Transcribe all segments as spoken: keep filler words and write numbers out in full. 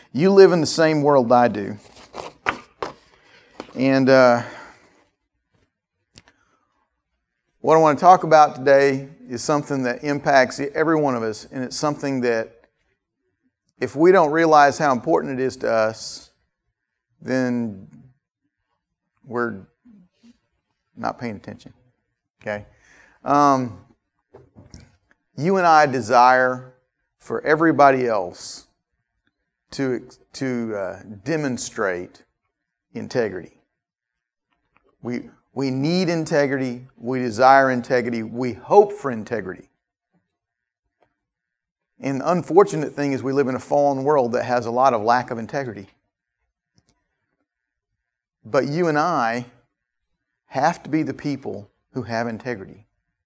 You live in the same world I do. And uh, what I want to talk about today is something that impacts every one of us. And it's something that if we don't realize how important it is to us, then we're not paying attention. Okay? Um, you and I desire for everybody else to, to uh, demonstrate integrity. We, we need integrity. We desire integrity. We hope for integrity. And the unfortunate thing is we live in a fallen world that has a lot of lack of integrity. But you and I have to be the people who have integrity.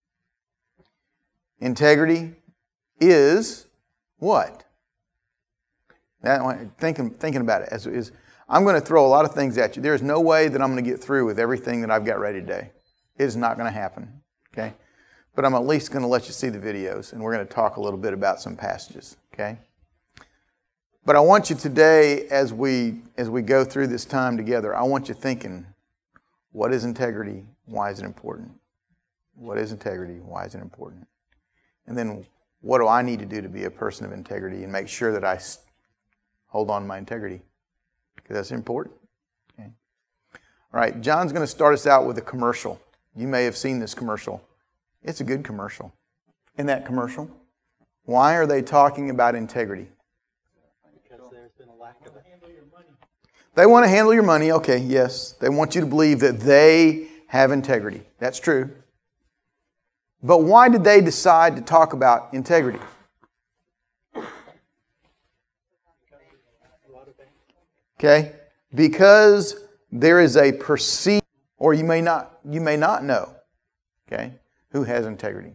Integrity is what? That, thinking, thinking about it, as is, I'm going to throw a lot of things at you. There's no way that I'm going to get through with everything that I've got ready today. It is not going to happen. Okay? But I'm at least going to let you see the videos, and we're going to talk a little bit about some passages. Okay? But I want you today, as we as we go through this time together, I want you thinking, what is integrity? Why is it important? What is integrity? Why is it important? And then, what do I need to do to be a person of integrity and make sure that I hold on to my integrity? Because that's important. Okay. All right, John's going to start us out with a commercial. You may have seen this commercial. It's a good commercial. In that commercial, why are they talking about integrity? Because there's been a lack of it. They want to handle your money. Okay, yes. They want you to believe that they have integrity. That's true. But why did they decide to talk about integrity? Okay? Because there is a perceived, or you may not, you may not know, okay, who has integrity.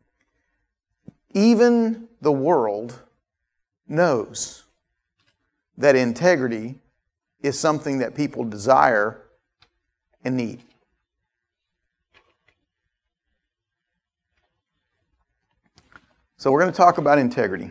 Even the world knows that integrity is something that people desire and need. So we're going to talk about integrity.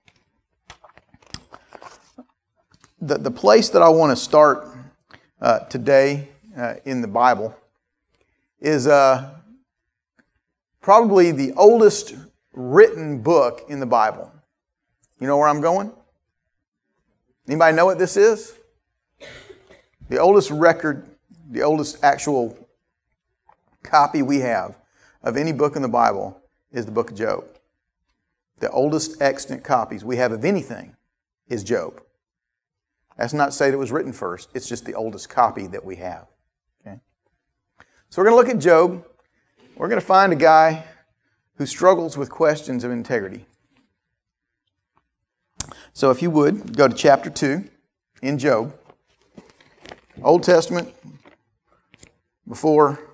The, the place that I want to start uh, today uh, in the Bible is uh, probably the oldest written book in the Bible. You know where I'm going? Anybody know what this is? The oldest record, the oldest actual copy we have of any book in the Bible is the book of Job. The oldest extant copies we have of anything is Job. That's not to say that it was written first. It's just the oldest copy that we have. Okay? So we're going to look at Job. We're going to find a guy who struggles with questions of integrity. So if you would, go to chapter two in Job. Old Testament before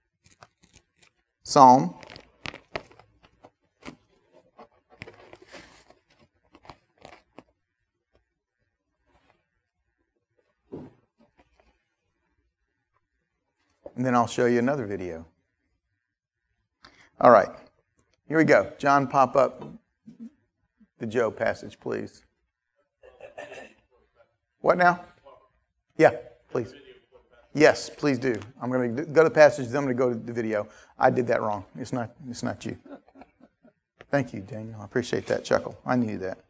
Psalm. And then I'll show you another video. All right. Here we go. John, pop up the Job passage, please. What now? Yeah, please. Yes, please do. I'm going to go to the passage, then I'm going to go to the video. I did that wrong. It's not, it's not you. Thank you, Daniel. I appreciate that chuckle. I needed that.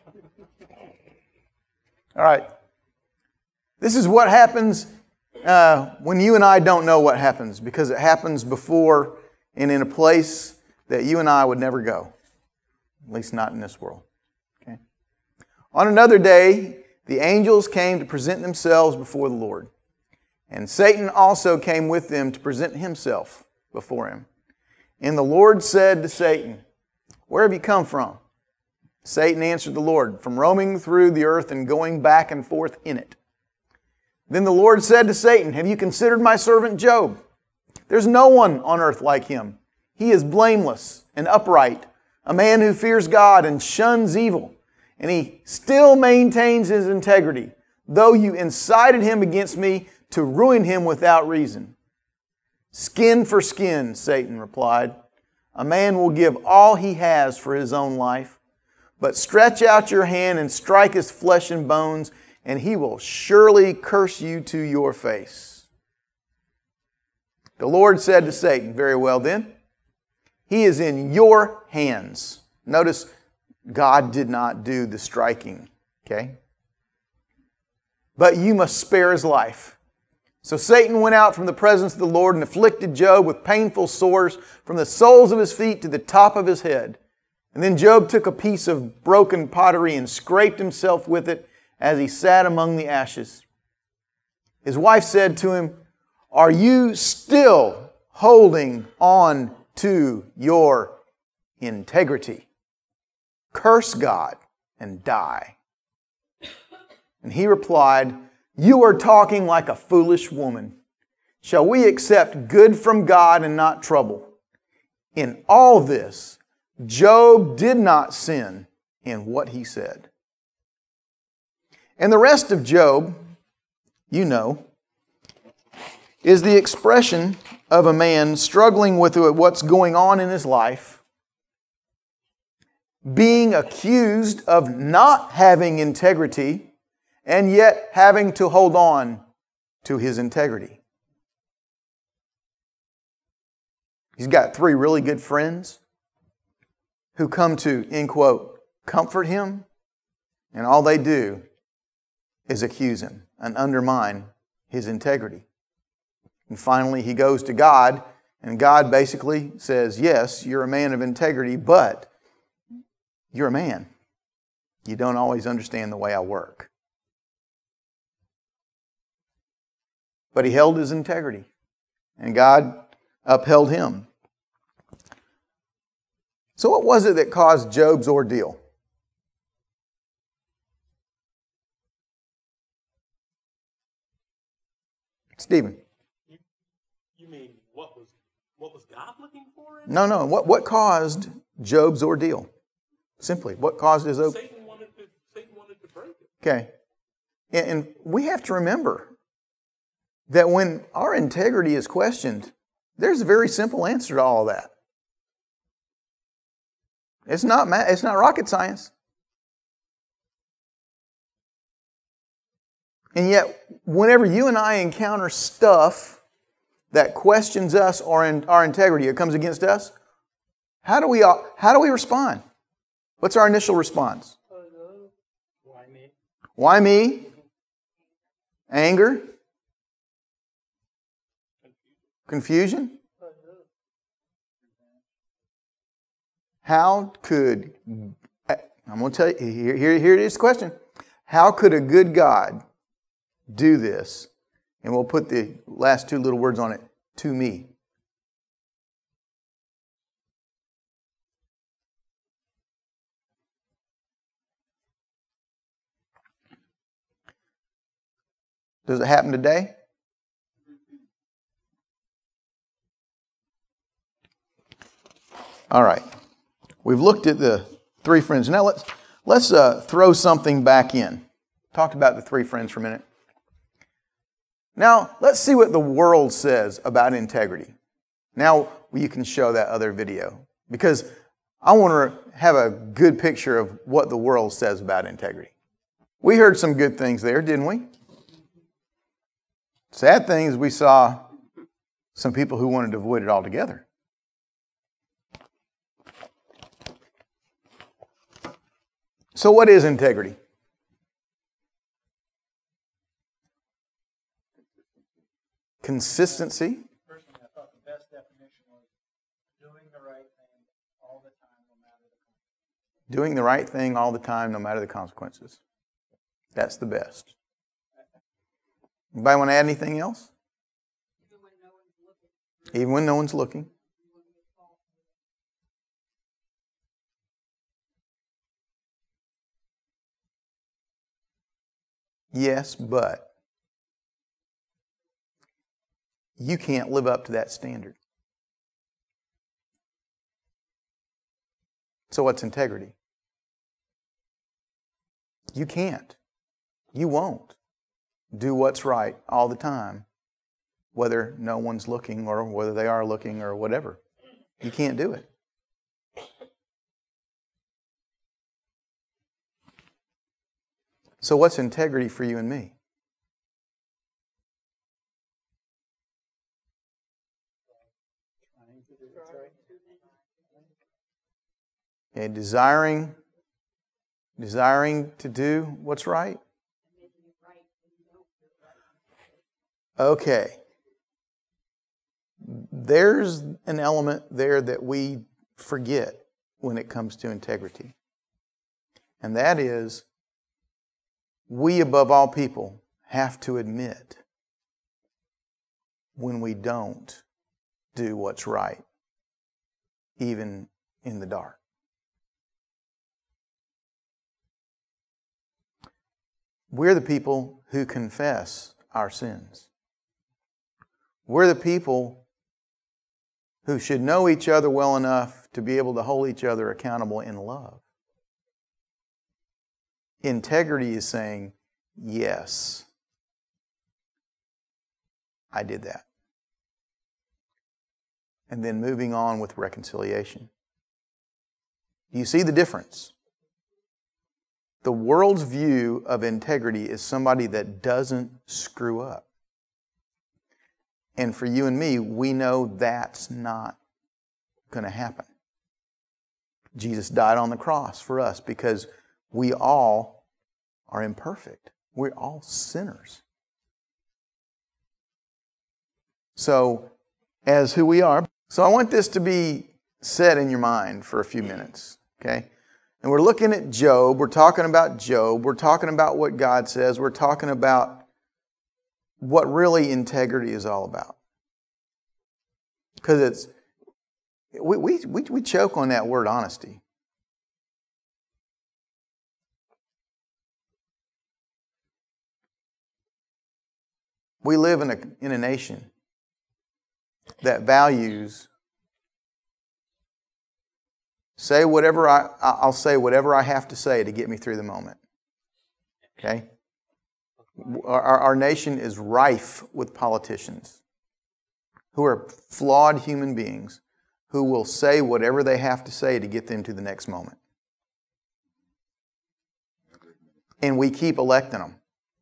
All right. This is what happens Uh, when you and I don't know what happens, because it happens before and in a place that you and I would never go, at least not in this world. Okay. On another day, the angels came to present themselves before the Lord, and Satan also came with them to present himself before him. And the Lord said to Satan, "Where have you come from?" Satan answered the Lord, "From roaming through the earth and going back and forth in it." Then the Lord said to Satan, "Have you considered my servant Job? There's no one on earth like him. He is blameless and upright, a man who fears God and shuns evil. And he still maintains his integrity, though you incited him against me to ruin him without reason." "Skin for skin," Satan replied. "A man will give all he has for his own life. but stretch out your hand and strike his flesh and bones, and he will surely curse you to your face. The Lord said to Satan, very well then, he is in your hands. Notice God did not do the striking, okay? But you must spare his life. So Satan went out from the presence of the Lord and afflicted Job with painful sores from the soles of his feet to the top of his head. And then Job took a piece of broken pottery and scraped himself with it as he sat among the ashes. His wife said to him, "Are you still holding on to your integrity? Curse God and die." And he replied, "You are talking like a foolish woman. Shall we accept good from God and not trouble?" In all this, Job did not sin in what he said. And the rest of Job, you know, is the expression of a man struggling with what's going on in his life, being accused of not having integrity, and yet having to hold on to his integrity. He's got three really good friends who come to, end quote, comfort him, and all they do is accuse him and undermine his integrity. And finally, he goes to God, and God basically says, yes, you're a man of integrity, but you're a man. You don't always understand the way I work. But he held his integrity, and God upheld him. So what was it that caused Job's ordeal? Stephen. You, you mean what was what was God looking for? No, no. What what caused Job's ordeal? Simply, what caused his ordeal? Satan wanted to Satan wanted to break it. Okay. And, and we have to remember that when our integrity is questioned, there's a very simple answer to all of that. It's not ma- it's not rocket science. And yet, whenever you and I encounter stuff that questions us or in our integrity, it comes against us, how do we how do we respond? What's our initial response? Why me? Why me? Anger? Confusion? How could, I'm going to tell you, here, here, here it is the question. How could a good God do this? And we'll put the last two little words on it, to me. Does it happen today? All right. We've looked at the three friends. Now let's let's uh, throw something back in. Talked about the three friends for a minute. Now let's see what the world says about integrity. Now you can show that other video because I want to have a good picture of what the world says about integrity. We heard some good things there, didn't we? Sad thing is we saw some people who wanted to avoid it altogether. So what is integrity? Consistency. Personally, I thought the best definition was doing the right thing all the time, no matter the consequences. Doing the right thing all the time, no matter the consequences. That's the best. Anybody want to add anything else? Even when no one's looking. Even when no one's looking. Yes, but you can't live up to that standard. So what's integrity? You can't. You won't do what's right all the time, whether no one's looking or whether they are looking or whatever. You can't do it. So what's integrity for you and me? Okay, desiring, desiring to do what's right. Okay. There's an element there that we forget when it comes to integrity. And that is, we above all people have to admit when we don't do what's right, even in the dark. We're the people who confess our sins. We're the people who should know each other well enough to be able to hold each other accountable in love. Integrity is saying, yes, I did that. And then moving on with reconciliation. Do you see the difference? The world's view of integrity is somebody that doesn't screw up. And for you and me, we know that's not going to happen. Jesus died on the cross for us because we all are imperfect. We're all sinners. So, as who we are, so I want this to be set in your mind for a few minutes, okay? And we're looking at Job. We're talking about Job. We're talking about what God says. We're talking about what really integrity is all about. Because it's, we, we, we, we choke on that word honesty. We live in a, in a nation that values say whatever I, I'll say whatever I have to say to get me through the moment. Okay? Our, our nation is rife with politicians who are flawed human beings who will say whatever they have to say to get them to the next moment. And we keep electing them.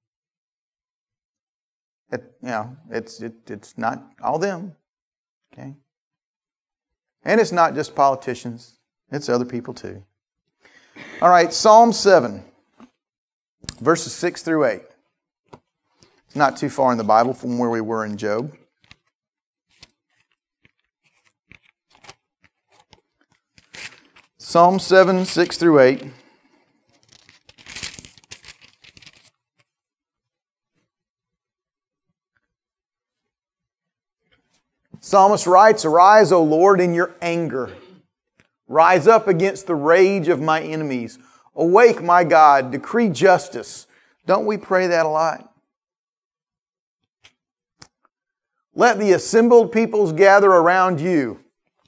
It, you know, it's it, it's not all them. Okay? And it's not just politicians. It's other people too. All right, Psalm seven, verses six through eight. It's not too far in the Bible from where we were in Job. Psalm seven, six through eight. Psalmist writes, "Arise, O Lord, in your anger. Rise up against the rage of my enemies. Awake, my God, decree justice." Don't we pray that a lot? "Let the assembled peoples gather around you.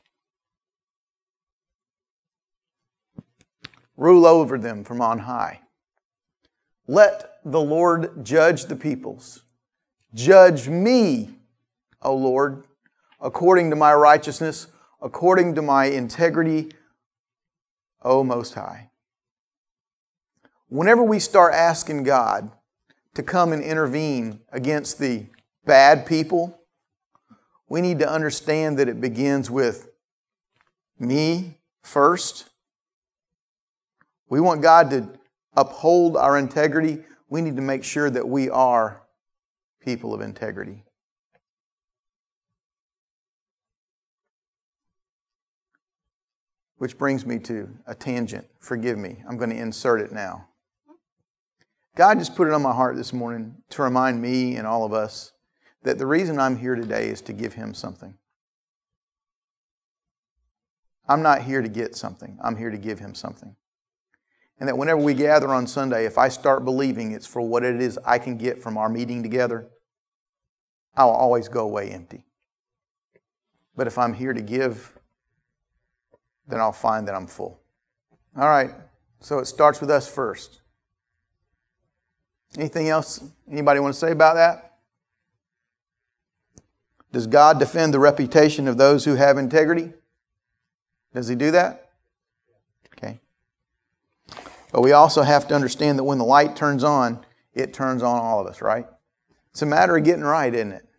Rule over them from on high. Let the Lord judge the peoples. Judge me, O Lord, according to my righteousness, according to my integrity, O Most High." Whenever we start asking God to come and intervene against the bad people, we need to understand that it begins with me first. We want God to uphold our integrity. We need to make sure that we are people of integrity. Which brings me to a tangent. Forgive me. I'm going to insert it now. God just put it on my heart this morning to remind me and all of us that the reason I'm here today is to give Him something. I'm not here to get something. I'm here to give Him something. And that whenever we gather on Sunday, if I start believing it's for what it is I can get from our meeting together, I'll always go away empty. But if I'm here to give, then I'll find that I'm full. All right, so it starts with us first. Anything else anybody want to say about that? Does God defend the reputation of those who have integrity? Does He do that? Okay. But we also have to understand that when the light turns on, it turns on all of us, right? It's a matter of getting right, isn't it?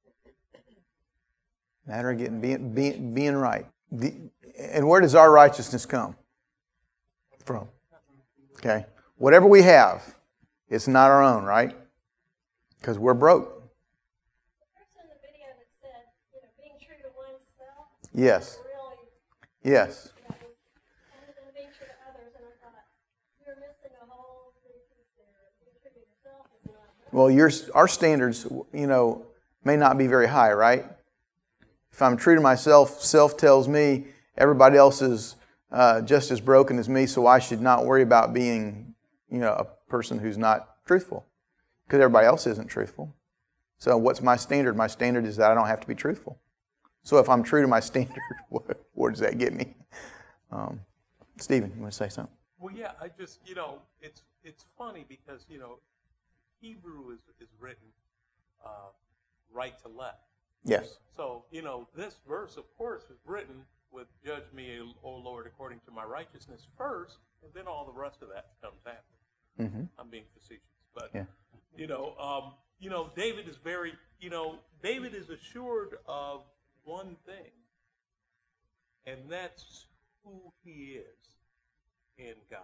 Matter of getting being being, being right. The, and where does our righteousness come from? Okay. Whatever we have, it's not our own, right? Because we're broke. The person in the video that said, you know, being true to oneself. Yes. Really, Yes. that was, and then being true to others. And I thought, you're missing a whole big piece there. Being true to yourself is not. Well, your, our standards, you know, may not be very high, right? If I'm true to myself, self tells me everybody else is uh, just as broken as me, so I should not worry about being, you know, a person who's not truthful. Because everybody else isn't truthful. So what's my standard? My standard is that I don't have to be truthful. So if I'm true to my standard, where does that get me? Um, Stephen, you want to say something? Well, yeah, I just, you know, it's it's funny because, you know, Hebrew is, is written uh, right to left. Yes. So, you know, this verse, of course, is written with judge me, O Lord, according to my righteousness first, and then all the rest of that comes after. Mm-hmm. I'm being facetious. But, Yeah. you know, um, you know, David is very, you know, David is assured of one thing, and that's who he is in God.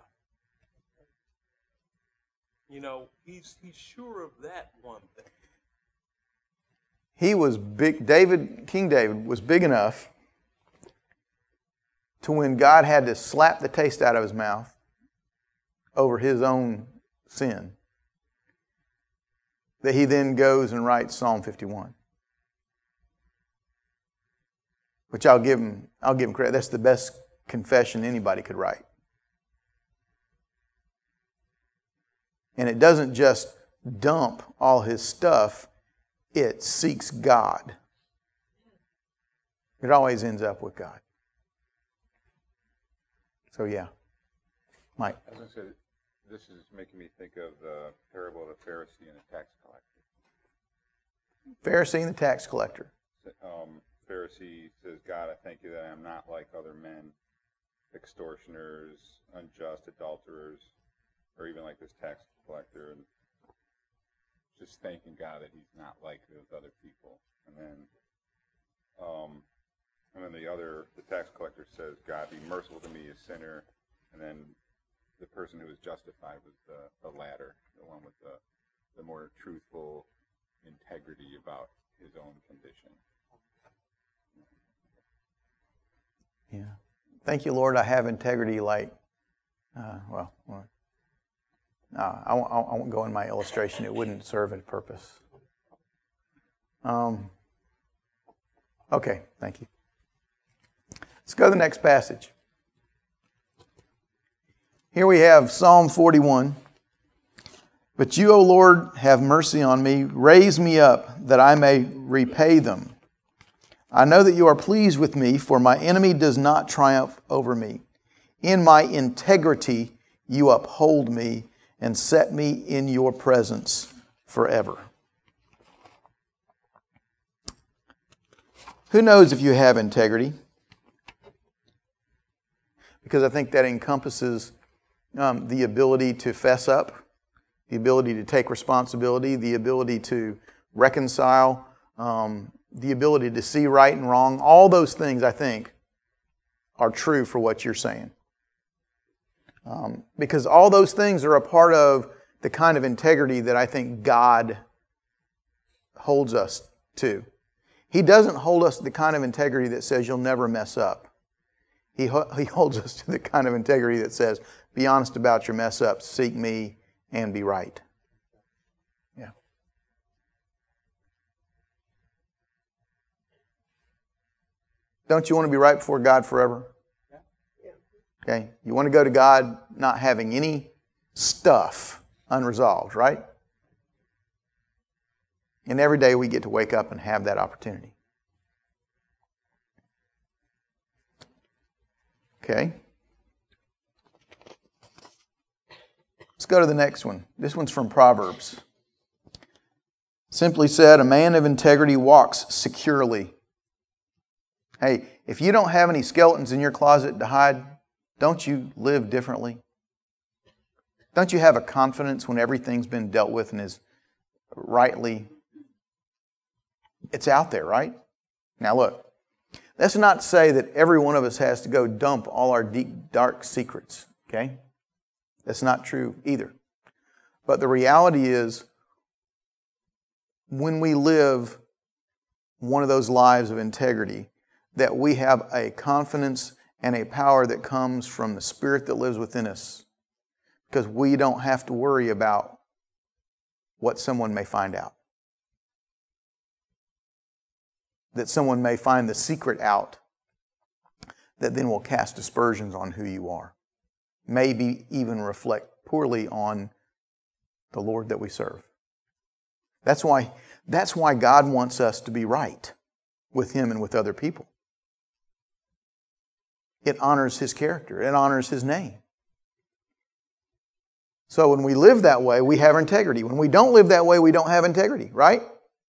You know, he's he's sure of that one thing. He was big, David, King David was big enough to when God had to slap the taste out of his mouth over his own sin, that he then goes and writes Psalm fifty-one. Which I'll give him, I'll give him credit. That's the best confession anybody could write. And it doesn't just dump all his stuff, it seeks God. It always ends up with God. So yeah. Mike. I was going to say, this is making me think of the parable of the Pharisee and the tax collector. Pharisee and the tax collector. Um, Pharisee says, God, I thank you that I am not like other men, extortioners, unjust, adulterers, or even like this tax collector. And just thanking God that he's not like those other people. And then um, and then the other, the tax collector says, God, be merciful to me, a sinner. And then the person who was justified was the, the latter, the one with the, the more truthful integrity about his own condition. Yeah. Thank you, Lord, I have integrity like, uh, well, well no, I won't, I won't go in my illustration. It wouldn't serve a purpose. Um, okay, thank you. Let's go to the next passage. Here we have Psalm forty-one. But you, O Lord, have mercy on me. Raise me up that I may repay them. I know that you are pleased with me, for my enemy does not triumph over me. In my integrity you uphold me and set me in your presence forever. Who knows if you have integrity? Because I think that encompasses um, the ability to fess up, the ability to take responsibility, the ability to reconcile, um, the ability to see right and wrong. All those things, I think, are true for what you're saying. Um, because all those things are a part of the kind of integrity that I think God holds us to. He doesn't hold us to the kind of integrity that says you'll never mess up. He, ho- he holds us to the kind of integrity that says, be honest about your mess ups, seek me, and be right. Yeah. Don't you want to be right before God forever? Okay. You want to go to God not having any stuff unresolved, right? And every day we get to wake up and have that opportunity. Okay. Let's go to the next one. This one's from Proverbs. Simply said, a man of integrity walks securely. Hey, if you don't have any skeletons in your closet to hide, don't you live differently? Don't you have a confidence when everything's been dealt with and is rightly, it's out there, right? Now look, that's not to say that every one of us has to go dump all our deep, dark secrets, okay? That's not true either. But the reality is, when we live one of those lives of integrity, that we have a confidence and a power that comes from the Spirit that lives within us. Because we don't have to worry about what someone may find out. That someone may find the secret out that then will cast aspersions on who you are. Maybe even reflect poorly on the Lord that we serve. That's why, that's why God wants us to be right with Him and with other people. It honors His character. It honors His name. So when we live that way, we have integrity. When we don't live that way, we don't have integrity, right?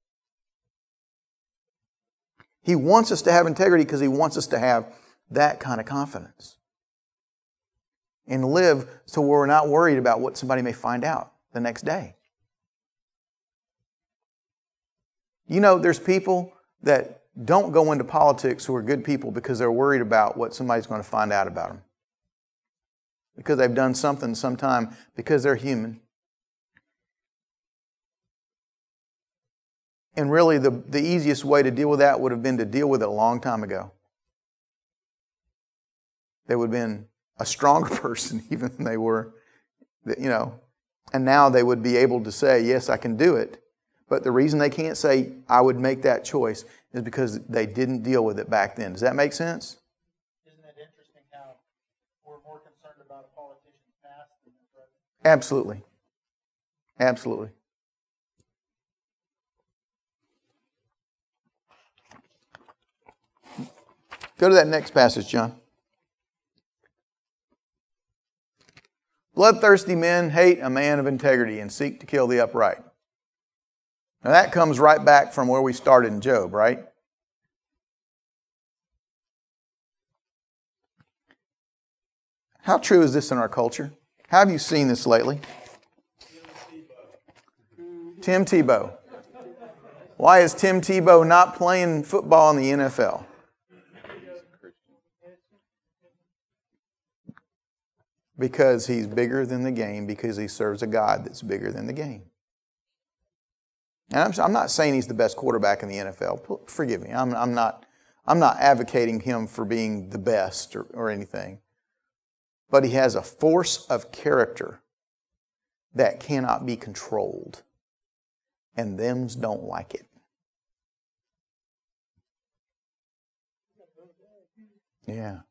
He wants us to have integrity because He wants us to have that kind of confidence. And live so we're not worried about what somebody may find out the next day. You know, there's people that don't go into politics who are good people because they're worried about what somebody's going to find out about them. Because they've done something sometime, because they're human. And really, the, the easiest way to deal with that would have been to deal with it a long time ago. They would have been a stronger person even than they were, you know. And now they would be able to say, yes, I can do it. But the reason they can't say, I would make that choice, is because they didn't deal with it back then. Does that make sense? Isn't it interesting how we're more concerned about a politician's past than their present? Absolutely. Absolutely. Go to that next passage, John. Bloodthirsty men hate a man of integrity and seek to kill the upright. Now that comes right back from where we started in Job, right? How true is this in our culture? How have you seen this lately? Tim Tebow. Why is Tim Tebow not playing football in the N F L? Because he's bigger than the game, because he serves a God that's bigger than the game. And I'm, I'm not saying he's the best quarterback in the N F L. Forgive me. I'm, I'm not, I'm not advocating him for being the best or, or anything. But he has a force of character that cannot be controlled. And thems don't like it. Yeah.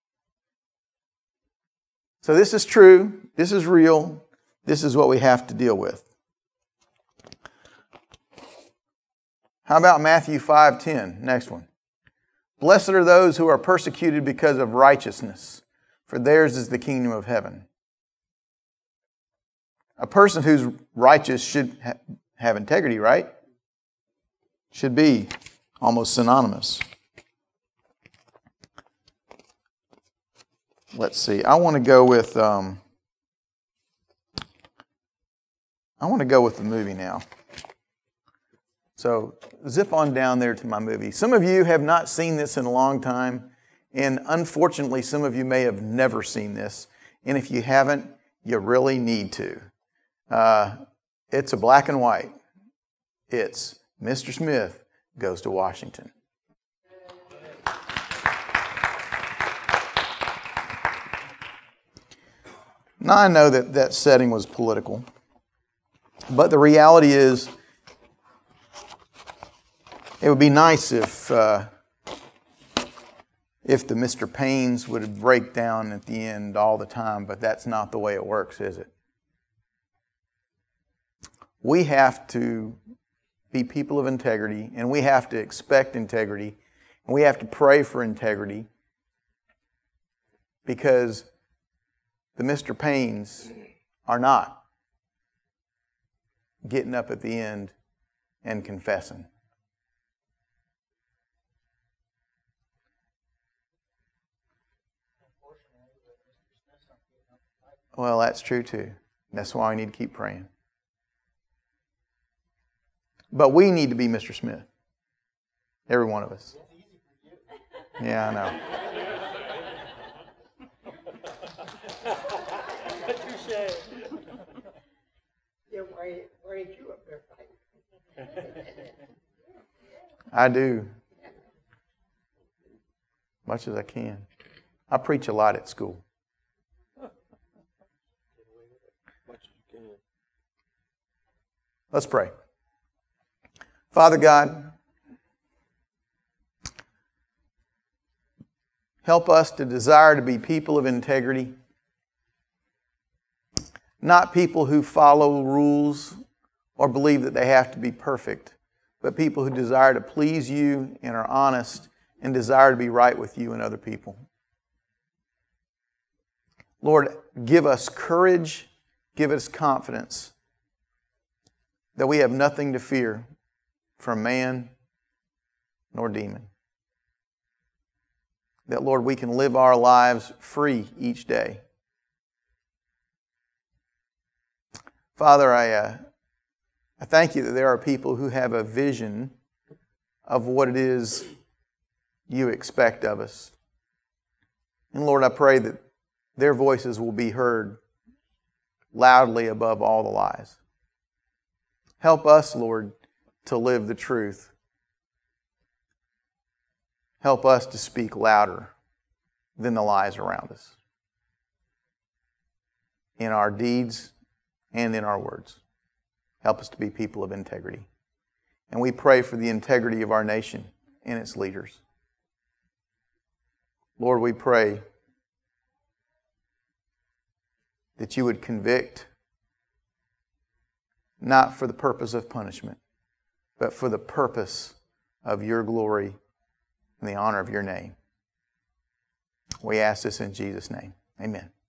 So this is true. This is real. This is what we have to deal with. How about Matthew five ten? Next one. Blessed are those who are persecuted because of righteousness, for theirs is the kingdom of heaven. A person who's righteous should ha- have integrity, right? Should be almost synonymous. Let's see. I want to go with. Um, I want to go with the movie now. So zip on down there to my movie. Some of you have not seen this in a long time, and unfortunately, some of you may have never seen this. And if you haven't, you really need to. Uh, it's a black and white. It's Mister Smith Goes to Washington. Now, I know that that setting was political, but the reality is it would be nice if uh, if the Mister Paynes would break down at the end all the time, but that's not the way it works, is it? We have to be people of integrity, and we have to expect integrity, and we have to pray for integrity, because the Mister Paynes are not getting up at the end and confessing. Well, that's true too. That's why we need to keep praying. But we need to be Mister Smith. Every one of us. Yeah, I know. Yeah, why, why ain't you up there fighting? I do. Much as I can. I preach a lot at school. Let's pray. Father God, help us to desire to be people of integrity, not people who follow rules or believe that they have to be perfect, but people who desire to please you and are honest and desire to be right with you and other people. Lord, give us courage, give us confidence that we have nothing to fear from man nor demon. That, Lord, we can live our lives free each day. Father, I, uh, I thank you that there are people who have a vision of what it is you expect of us. And Lord, I pray that their voices will be heard loudly above all the lies. Help us, Lord, to live the truth. Help us to speak louder than the lies around us. In our deeds and in our words. Help us to be people of integrity. And we pray for the integrity of our nation and its leaders. Lord, we pray that you would convict, not for the purpose of punishment, but for the purpose of your glory and the honor of your name. We ask this in Jesus' name. Amen.